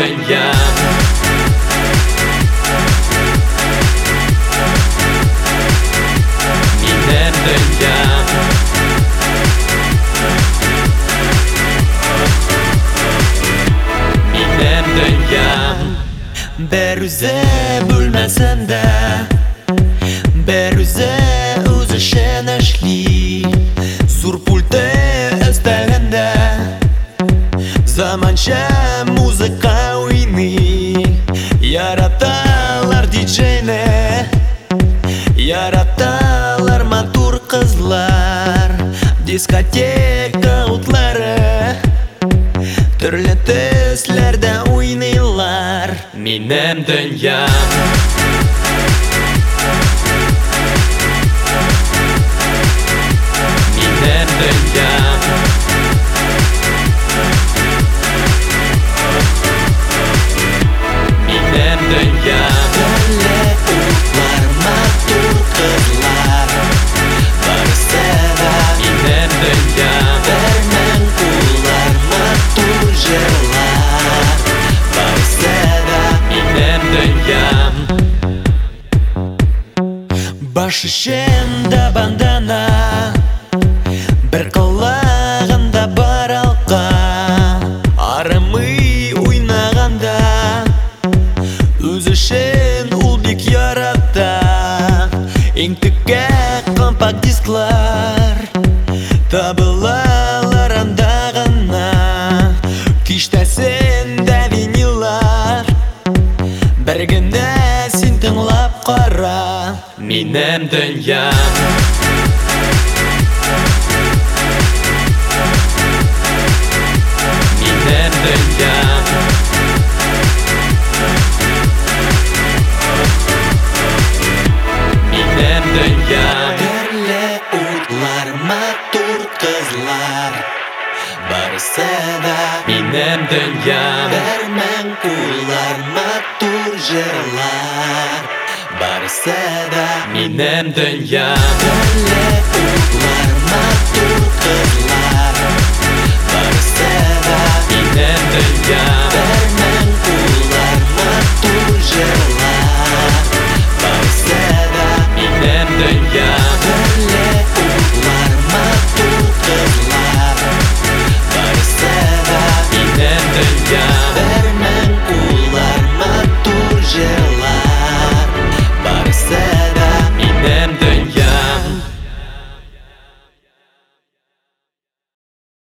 dünyam. Minnem dünyam. Minnem dünyam. Beruze bo'lmasanda beruze o'zi shenashli zur pulti istaganda zamoncha muzika o'yini yaratalar DJ'ni yaratalar matur qizlar diskoteka o'tlari turli tezlarda o'ynaylar. Minnem dünyam. Minnem dünyam. Minnem dünyam. Turli o'tlar matur qizlar barisida Minnem dünyam. berman qo'llar matur jillar barisida Minnem dünyam. Bashishimda bandana bir qulog'imda bor halqa arimiy o'ynaganda o'zi shin ulbek yaratdi eng tikka kompakt disklar tablalar andag'ana kishtasinda vinillar birgina sen tinglab qara. Minnem dünyam. Minnem dünyam. Minnem dünyam. Turli o'tlar matur qizlar barisida Minnem dünyam. berman qo'llar matur jillar barisida Minnem dünyam. turli o'tlar matur qizlar barisida Minnem dünyam.